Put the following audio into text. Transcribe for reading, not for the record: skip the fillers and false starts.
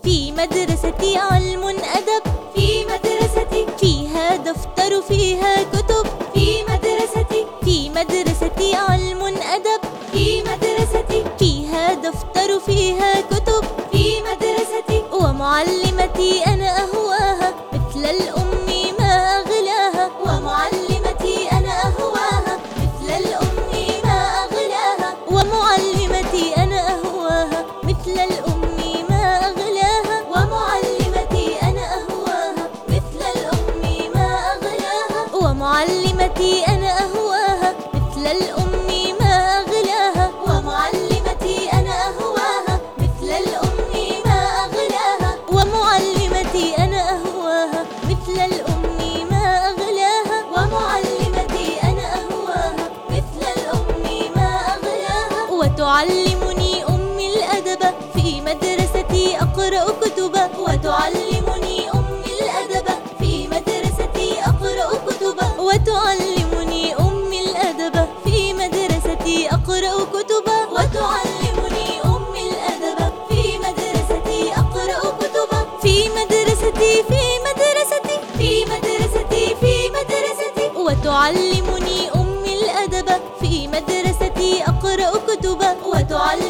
في مدرستي علم أدب، في مدرستي فيها دفتر فيها كتب، في مدرستي علم أدب، في مدرستي فيها دفتر فيها كتب، في مدرستي ومعلمتي أنا أهواها مثل الأم ما أغلاها، ومعلمتي أنا أهواها مثل الأم ما أغلاها، ومعلمتي أنا أهواها مثل الأم ما أغلاها، ومعلمتي أنا أهواها مثل الأم ما أغلاها، ومعلمتي أنا أهواها مثل الأم ما أغلاها، ومعلمتي أنا أهواها مثل الأم ما أغلاها، ومعلمتي أنا أهواها مثل الأم ما أغلاها، ومعلمتي أنا أهواها مثل الأم ما أغلاها. وتعلمني أمي الأدب في مدرستي أقرأ كتبا، وتعلمني أمي الأدب في مدرستي أقرأ كتبا، وتعلمني أمي الأدب في مدرستي أقرأ كتبا، وتعلمني أمي الأدب في مدرستي أقرأ كتبا، في مدرستي وتعلمني أمي الأدب في مدرستي أقرأ كتبا، وتعلمني